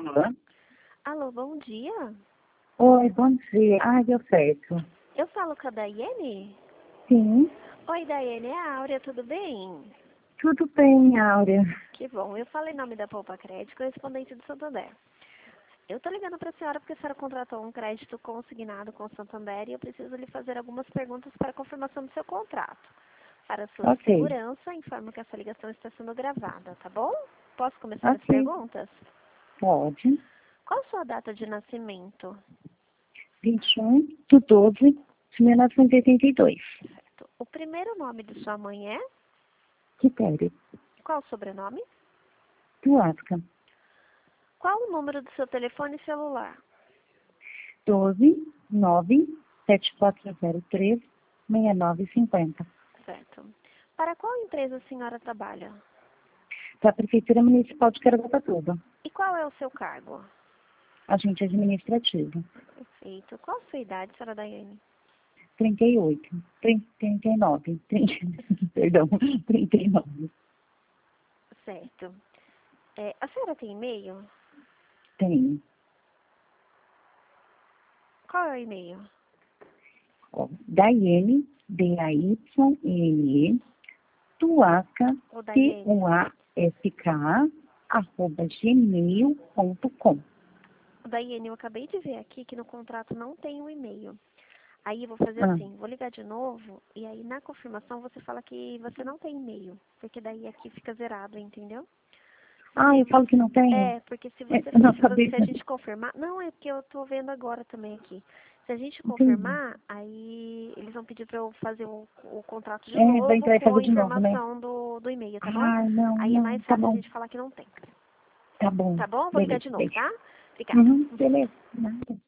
Alô? Alô, bom dia. Oi, bom dia. Ai, deu certo. Eu falo com a Daiane? Sim, Oi, Daiane, é a Áurea, tudo bem? tudo bem, Áurea. Que bom, eu falei em nome da Poupa Crédito, correspondente do Santander. Eu tô ligando para a senhora porque a senhora contratou um crédito consignado com o Santander e eu preciso lhe fazer algumas perguntas para confirmação do seu contrato. Para sua Ok, segurança, informo que essa ligação está sendo gravada, tá bom? Posso começar as ok, perguntas? pode. Qual a sua data de nascimento? 21/12/1982. Certo. O primeiro nome de sua mãe é? Quitério. Qual o sobrenome? Tuasca. Qual o número do seu telefone celular? 12/9/7403/6950. Certo. Para qual empresa a senhora trabalha? Da Prefeitura Municipal de Caraguatatuba. E qual é o seu cargo? Agente administrativo. Perfeito. Qual a sua idade, senhora Daiane? 38. 39. Perdão, 39. Certo. A senhora tem e-mail? Tenho. Qual é o e-mail? Ó, Daiane, Dayene, Tuasca, Ô, Daiane. Tuask, @gmail.com. Daiane, eu acabei de ver aqui que no contrato não tem o e-mail. Aí eu vou fazer Ah, assim, vou ligar de novo e aí na confirmação você fala que você não tem e-mail, porque daí aqui fica zerado, entendeu? eu falo que não tenho? Porque se É, eu não se sabia. a gente confirmar, não é porque eu tô vendo agora também aqui. Se a gente Entendi. confirmar, aí eles vão pedir para eu fazer o contrato de Vai novo entrar e com a fazer de novo, né? informação do e-mail, tá bom? Ai, não, Aí é não, mais tá fácil a bom, gente falar que não tem. tá bom. Tá bom? Vou ligar Beleza, de novo, beijo. tá? Obrigada. Beleza, nada.